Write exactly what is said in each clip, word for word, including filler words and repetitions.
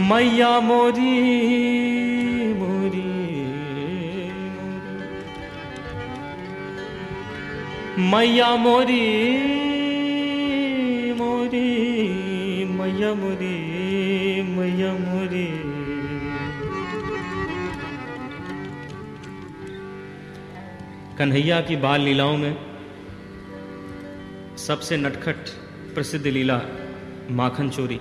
मैया मोरी मोरी मैया मोरी मोरी मैया मोरी मैया मोरी। कन्हैया की बाल लीलाओं में सबसे नटखट प्रसिद्ध लीला माखन चोरी।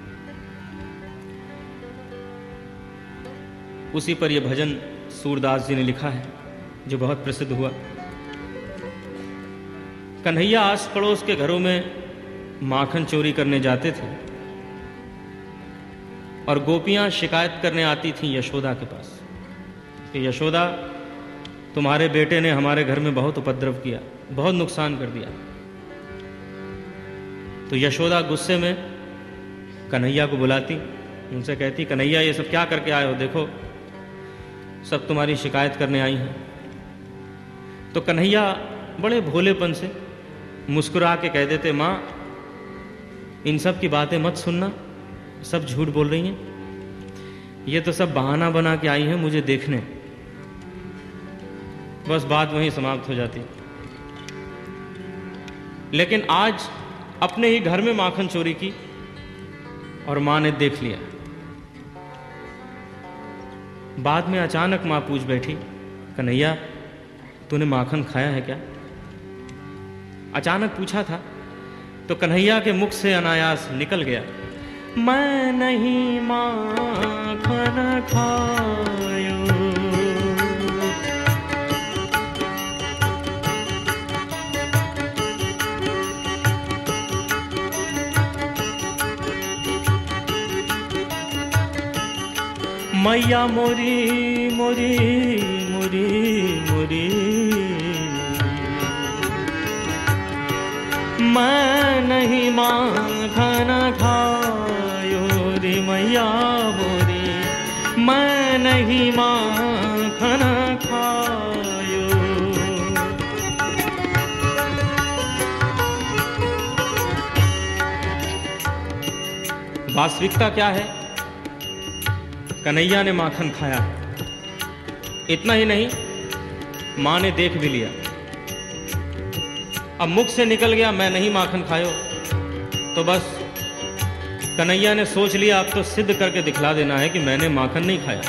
उसी पर यह भजन सूरदास जी ने लिखा है जो बहुत प्रसिद्ध हुआ। कन्हैया आस पड़ोस के घरों में माखन चोरी करने जाते थे और गोपियां शिकायत करने आती थीं यशोदा के पास कि यशोदा, तुम्हारे बेटे ने हमारे घर में बहुत उपद्रव किया, बहुत नुकसान कर दिया। तो यशोदा गुस्से में कन्हैया को बुलाती, उनसे कहती, कन्हैया ये सब क्या करके आए हो, देखो सब तुम्हारी शिकायत करने आई हैं। तो कन्हैया बड़े भोलेपन से मुस्कुरा के कह देते, माँ इन सब की बातें मत सुनना, सब झूठ बोल रही हैं, ये तो सब बहाना बना के आई हैं मुझे देखने। बस बात वहीं समाप्त हो जाती। लेकिन आज अपने ही घर में माखन चोरी की और मां ने देख लिया। बाद में अचानक मां पूछ बैठी, कन्हैया तूने माखन खाया है क्या? अचानक पूछा था तो कन्हैया के मुख से अनायास निकल गया, मैं नहीं माखन खायो। मैया मोरी मोरी मोरी मोरी मैं नहीं माखन खायो रे मैया मोरी, मैं नहीं माखन खायो। वास्तविकता क्या है? कन्हैया ने माखन खाया। इतना ही नहीं, मां ने देख भी लिया। अब मुख से निकल गया मैं नहीं माखन खायो, तो बस कन्हैया ने सोच लिया अब तो सिद्ध करके दिखला देना है कि मैंने माखन नहीं खाया।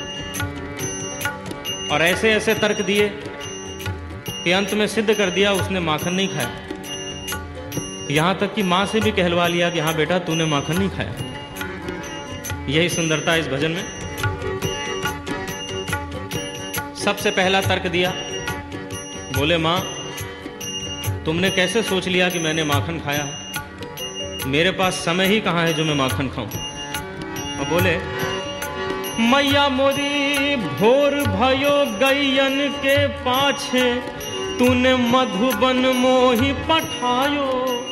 और ऐसे ऐसे तर्क दिए कि अंत में सिद्ध कर दिया उसने माखन नहीं खाया। यहां तक कि मां से भी कहलवा लिया कि हाँ बेटा तूने माखन नहीं खाया। यही सुंदरता इस भजन में। सबसे पहला तर्क दिया, बोले मां तुमने कैसे सोच लिया कि मैंने माखन खाया है? मेरे पास समय ही कहां है जो मैं माखन खाऊं। और बोले, मैया मोरी भोर भयो गैयन के पाछे, तूने मधुबन मोहि पठायो।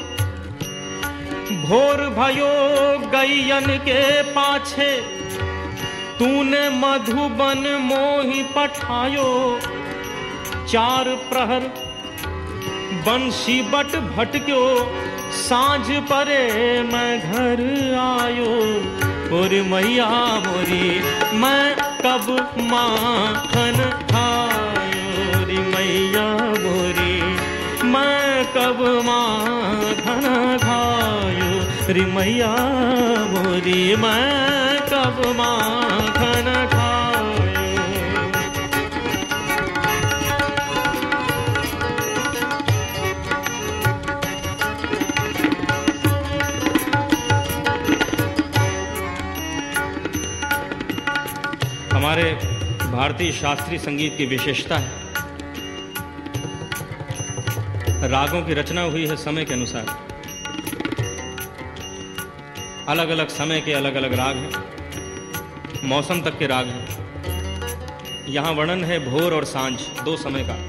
भोर भयो गैयन के पाछे, तूने मधुबन मोहि पठायो। चार प्रहर बंशी बट भटक्यो, सांझ परे मैं घर आयो। और मैया मोरी मैं कब माखन खायो रे मैया मोरी, मैं कब माखन खायो रे मैया मोरी, मैं कब माखन खायो। हमारे भारतीय शास्त्रीय संगीत की विशेषता है, रागों की रचना हुई है समय के अनुसार। अलग अलग समय के अलग अलग राग हैं, मौसम तक के राग हैं। यहाँ वर्णन है भोर और सांझ दो समय का।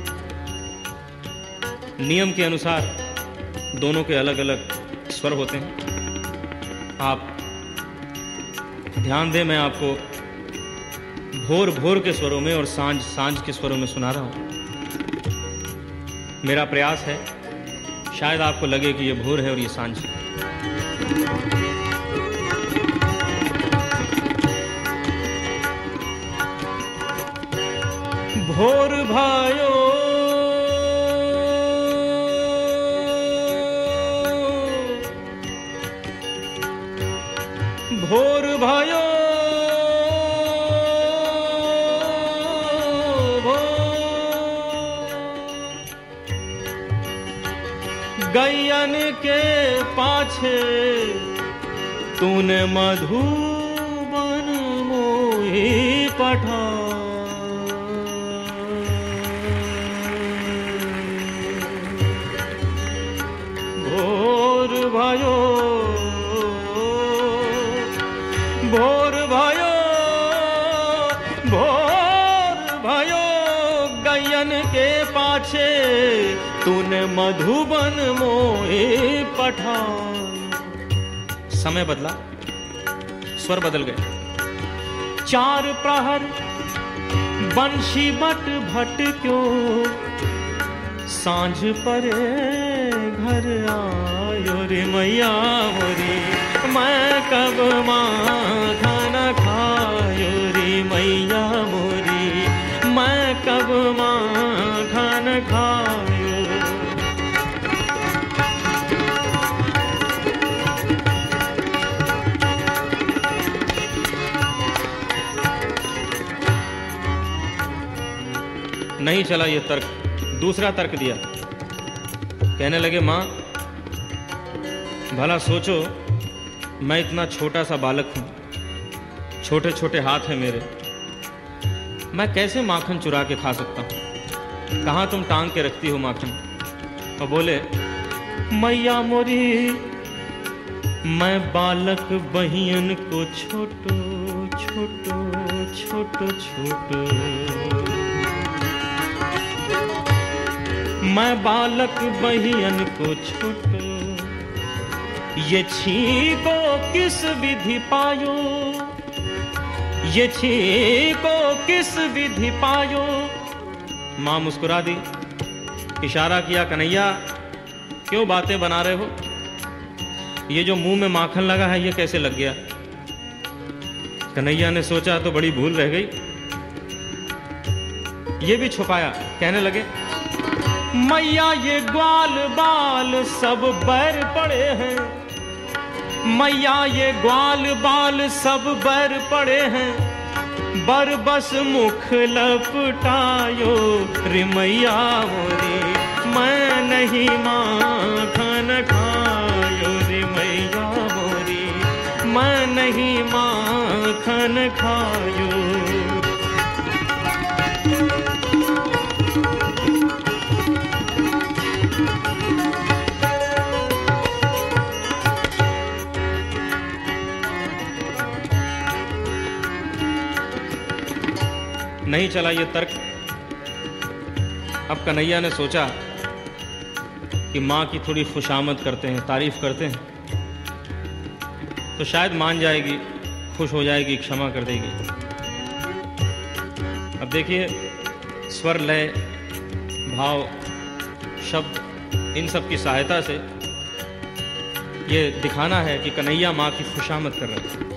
नियम के अनुसार दोनों के अलग अलग स्वर होते हैं। आप ध्यान दें, मैं आपको भोर भोर के स्वरों में और सांझ सांझ के स्वरों में सुना रहा हूं। मेरा प्रयास है शायद आपको लगे कि ये भोर है और ये सांझ है। भोर भयो भोर भयो गैयन के पाछे तूने मधुबन मोहि पठा भोर भयो भोर भयो भोर भयो गैयन के पाछे तूने मधुबन मोहे पठान। समय बदला, स्वर बदल गए। चार प्रहर बंशी बट भट क्यों सांझ परे घर आयो रे मैया मोरी मैं कब माखन खायो रे मैया मोरी मैं कब माखन खायो। नहीं चला ये तर्क, दूसरा तर्क दिया। कहने लगे माँ भला सोचो मैं इतना छोटा सा बालक हूँ, छोटे छोटे हाथ हैं मेरे, मैं कैसे माखन चुरा के खा सकता हूँ? कहाँ तुम टांग के रखती हो माखन? और बोले मैया मोरी मैं बालक बहियन को छोटो छोटो छोटो छोटो मैं बालक बहियन को छोटो ये छीको किस विधि पायो ये छीको किस विधि पायो। माँ मुस्कुरा दी, इशारा किया कन्हैया क्यों बातें बना रहे हो, ये जो मुंह में माखन लगा है ये कैसे लग गया? कन्हैया ने सोचा तो बड़ी भूल रह गई, ये भी छुपाया। कहने लगे मैया ये ग्वाल बाल सब बैर पड़े हैं, मैया ये ग्वाल बाल सब बैर पड़े हैं, बर बस मुख लपटायो रे मैया मोरी मैं नहीं माखन खायो रे मैया मोरी मैं नहीं माखन खायो। नहीं चला ये तर्क। अब कन्हैया ने सोचा कि माँ की थोड़ी खुशामद करते हैं, तारीफ करते हैं, तो शायद मान जाएगी, खुश हो जाएगी, क्षमा कर देगी। अब देखिए स्वर, लय, भाव, शब्द, इन सब की सहायता से ये दिखाना है कि कन्हैया माँ की खुशामद कर रहे हैं।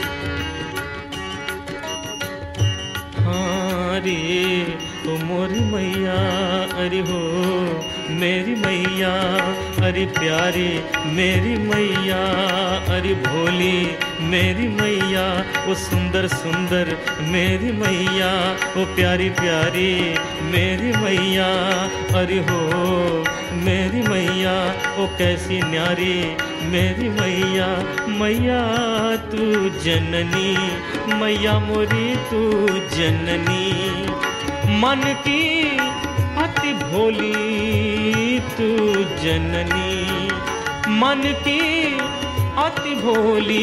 अरे ओ मोरी मैया अरे हो मेरी मैया अरे प्यारी मेरी मैया अरे भोली मेरी मैया ओ सुंदर सुंदर मेरी मैया ओ प्यारी प्यारी मेरी मैया अरे हो मेरी मैया ओ कैसी न्यारी मेरी मैया। मैया तू जननी मैया मोरी तू जननी मन की अति भोली तू जननी मन की अति भोली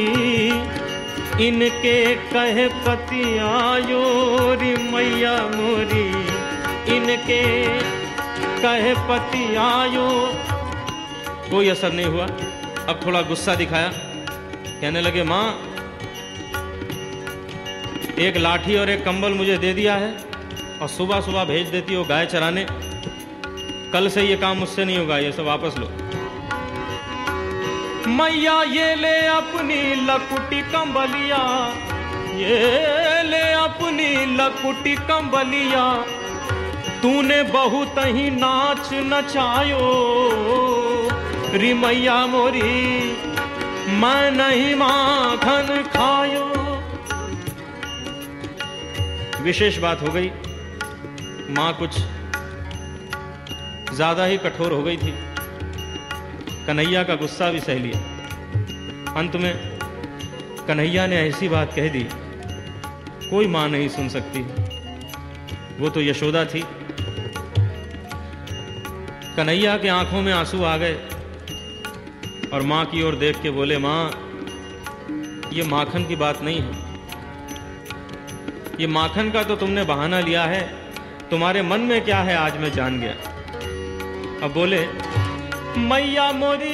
इनके कहे पति आयो रे मैया मोरी इनके कहे पति आयो। कोई असर नहीं हुआ। अब थोड़ा गुस्सा दिखाया, कहने लगे माँ एक लाठी और एक कंबल मुझे दे दिया है और सुबह सुबह भेज देती हो गाय चराने, कल से ये काम मुझसे नहीं होगा, ये सब वापस लो। मैया ये ले अपनी लकुटी कंबलिया ये ले अपनी लकुटी कंबलिया तूने बहुत ही नाच नचायो। री मैया मोरी मैं नहीं माखन खायो। विशेष बात हो गई, मां कुछ ज्यादा ही कठोर हो गई थी। कन्हैया का गुस्सा भी सह लिया। अंत में कन्हैया ने ऐसी बात कह दी, कोई मां नहीं सुन सकती। वो तो यशोदा थी। कन्हैया के आंखों में आंसू आ गए और मां की ओर देख के बोले, मां ये माखन की बात नहीं है, ये माखन का तो तुमने बहाना लिया है, तुम्हारे मन में क्या है आज मैं जान गया। अब बोले, मैया मोरी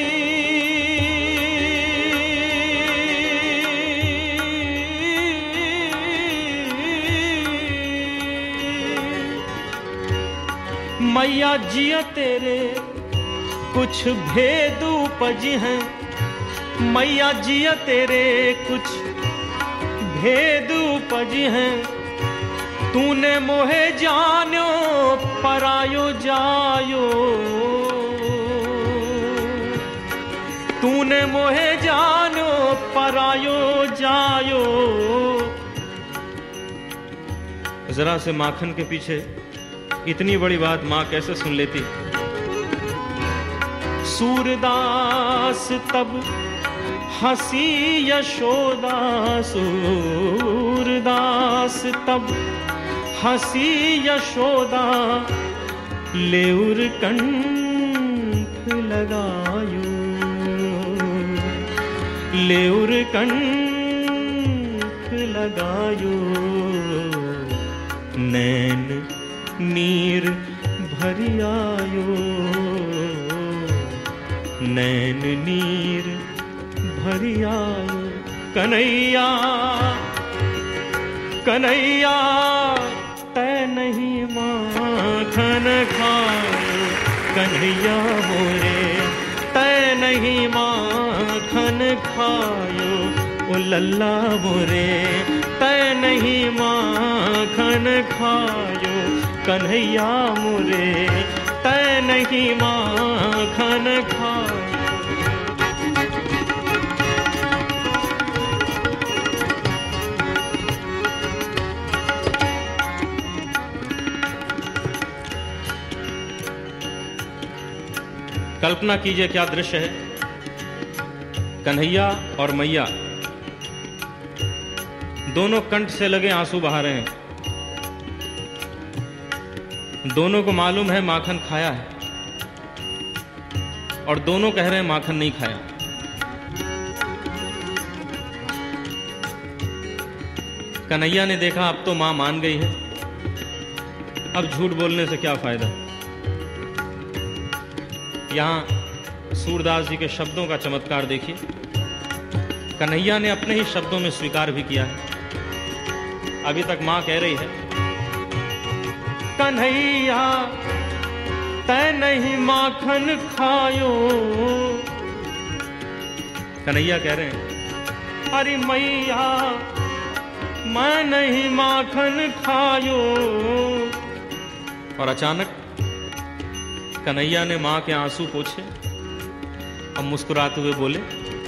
मैया जिया तेरे कुछ भेद उपज हैं। मैया जिया तेरे कुछ भेद उपज हैं। तूने मोहे जानो परायो जायो। तूने मोहे जानो परायो जायो। जरा से माखन के पीछे इतनी बड़ी बात मां कैसे सुन लेती। सूरदास तब हंसी यशोदा। सूरदास तब हंसी यशोदा। लेउर कंठ लगायो। लेउर कंठ लगायो। नैन नीर भरि आयो। नैन नीर भरि आयो। कन्हैया कन्हैया तै नहीं माखन खायो। कन्हैया मोरे तै नहीं माखन खायो। ओ लल्ला मोरे तै नहीं माखन खायो। कन्हैया मोरे तै नहीं माखन खायो। कल्पना कीजिए क्या दृश्य है। कन्हैया और मैया दोनों कंठ से लगे आंसू बहा रहे हैं। दोनों को मालूम है माखन खाया है और दोनों कह रहे हैं माखन नहीं खाया। कन्हैया ने देखा अब तो मां मान गई है, अब झूठ बोलने से क्या फायदा। यहां सूरदास जी के शब्दों का चमत्कार देखिए। कन्हैया ने अपने ही शब्दों में स्वीकार भी किया है। अभी तक मां कह रही है, कन्हैया तै नहीं माखन खायो। कन्हैया कह रहे हैं, अरे मैया मैं नहीं माखन खायो। और अचानक कन्हैया ने मां के आंसू पोंछे और मुस्कुराते हुए बोले,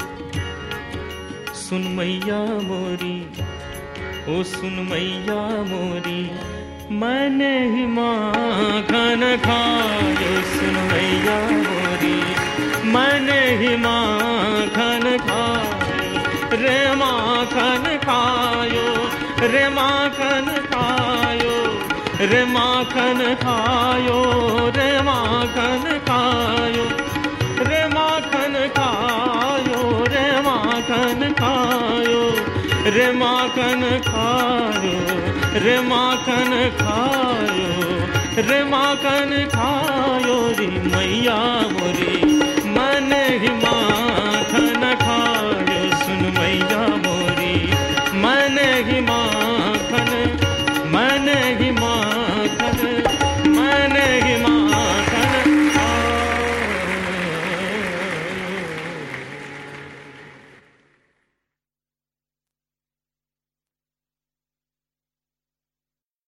सुन मैया मोरी, ओ सुन मैया मोरी, मैंने ही माखन खायो। सुन मैया मोरी, मैंने ही माखन खायो। रे माखन खायो, रे माखन खायो, रे माखन खायो, रे माखन खायो, रे माखन खायो, रे माखन खायो, रे माखन खायो, रे माखन खायो, रे माखन खायो। री मैया मोरी